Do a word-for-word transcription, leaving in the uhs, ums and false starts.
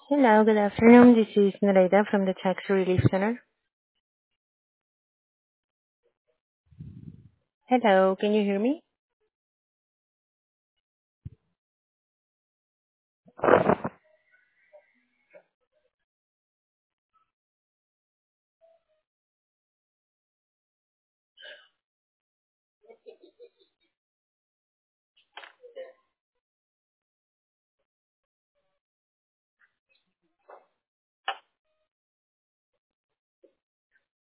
Hello, good afternoon. This is Nareda from the Tax Relief Center. Hello, can you hear me?